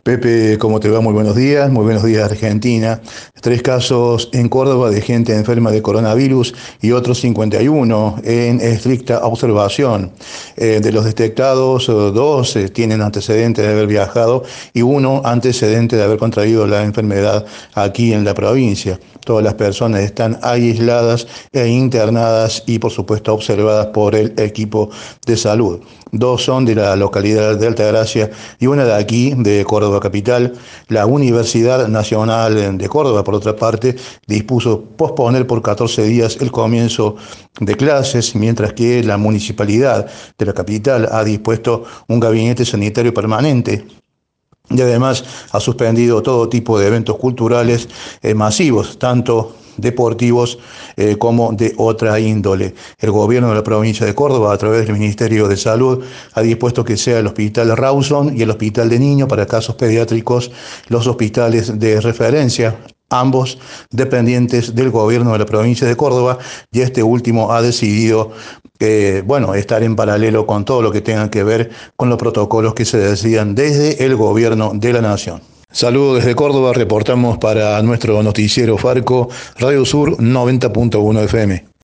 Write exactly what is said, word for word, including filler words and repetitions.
Pepe, ¿cómo te va? Muy buenos días, muy buenos días Argentina. Tres casos en Córdoba de gente enferma de coronavirus y otros cincuenta y uno en estricta observación. Eh, de los detectados, eh, dos eh, tienen antecedentes de haber viajado y uno antecedente de haber contraído la enfermedad aquí en la provincia. Todas las personas están aisladas e internadas y por supuesto observadas por el equipo de salud. Dos son de la localidad de Altagracia y una de aquí, de Córdoba capital. La Universidad Nacional de Córdoba, por otra parte, dispuso posponer por catorce días el comienzo de clases, mientras que la municipalidad de la capital ha dispuesto un gabinete sanitario permanente y además ha suspendido todo tipo de eventos culturales eh, masivos, tanto deportivos eh, como de otra índole. El gobierno de la provincia de Córdoba, a través del Ministerio de Salud, ha dispuesto que sea el Hospital Rawson y el Hospital de Niños para casos pediátricos los hospitales de referencia, ambos dependientes del gobierno de la provincia de Córdoba, y este último ha decidido eh, bueno, estar en paralelo con todo lo que tenga que ver con los protocolos que se decidan desde el gobierno de la nación. Saludos desde Córdoba, reportamos para nuestro noticiero Farco, Radio Sur noventa punto uno F M.